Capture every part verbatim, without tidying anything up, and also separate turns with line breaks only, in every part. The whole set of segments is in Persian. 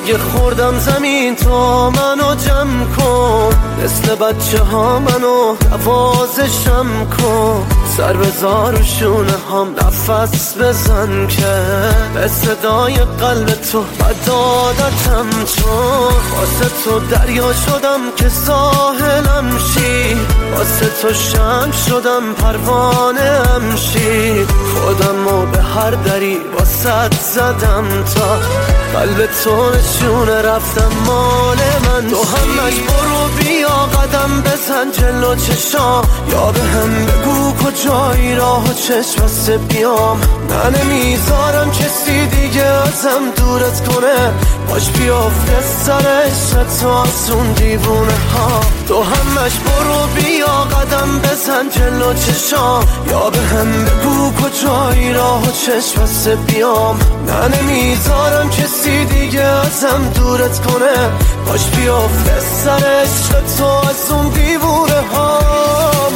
اگه خوردم زمین تو منو جمع کن، مثل بچه ها منو نوازشم کن، سر بزار و شونه هم نفس بزن که به صدای قلب تو بدادتم، چون واسه تو دریا شدم که ساحلم شی، واسه تو شمع شدم پروانه ام شی، خودم رو به هر دری واسه زدم تا قلب تو نشونه رفتم مال من. تو همش برو بیا قدم بزن جلو چشام، یا به هم بگو کجایی راه و چشم بسته بیام، من نمیذارم کسی دیگه ازم دورت کنه، باش بیافته سر عشق تو از اون دیوونه ها. تو همش برو بیا قدم بزن جلو چشام، یا به هم بگو کجایی راه و چشم بسته بیام، من نمیذارم کسی دیگه ازم دورت کنه، باش بیافته سر عشق تو از اون دیوونه هام.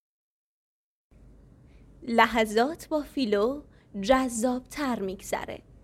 لحظات با فیلو جذاب تر میگذره.